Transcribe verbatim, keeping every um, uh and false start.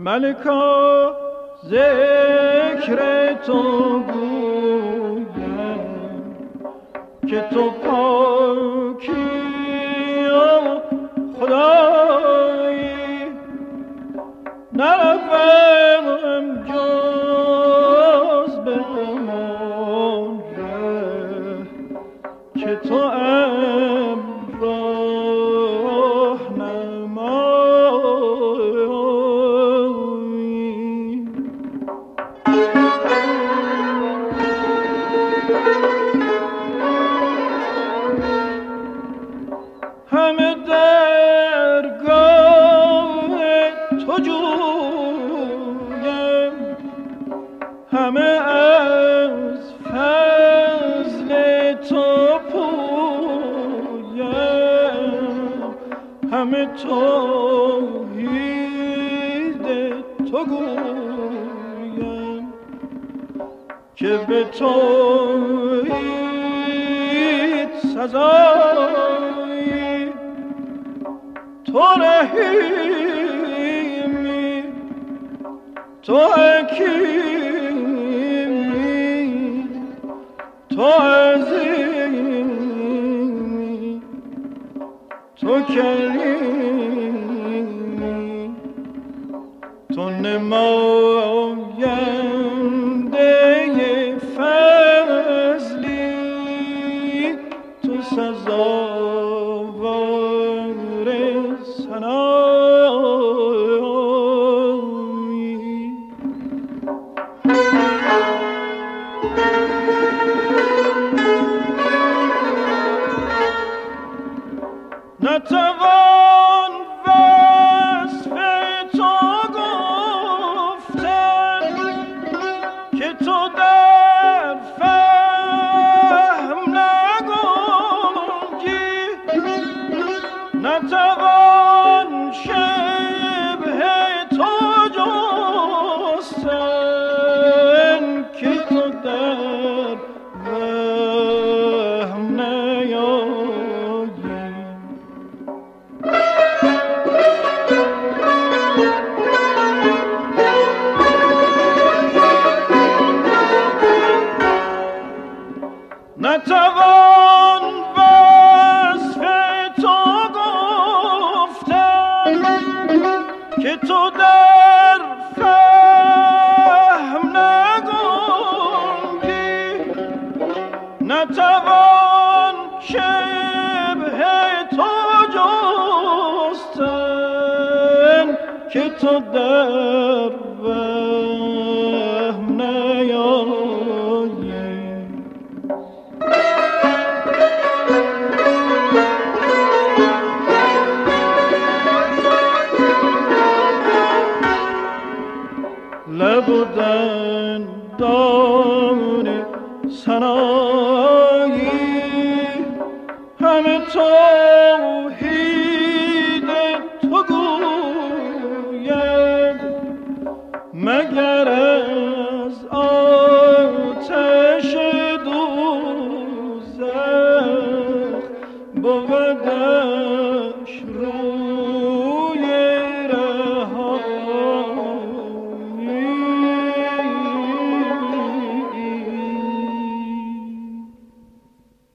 ملکا ذکر تو گویم که تو پاکی و خدایی نروم جز به مانده که تو ام راه نمایی. همه درگاه تو جویم، همه از فضل تو پویم، همه توحید تو گویم که به توحید سزایی. تو رحیمی، تو حکیمی، تو عظیمی، تو کریمی، تو نماینده فضلی، تو سزاوار ثنایی. نتوان وصف تو گفتن که تو در فهم نگنجی، نتوان شبه تو جستن که تو در وهم نیایی. نتوان وصف تو گفتن که تو در فهم نگنجی، نتوان شبه تو جستن که تو در وهم نیایی. لب و دندان ثنایی، همه توحید تو گویم مگر از آتش دوزخ بود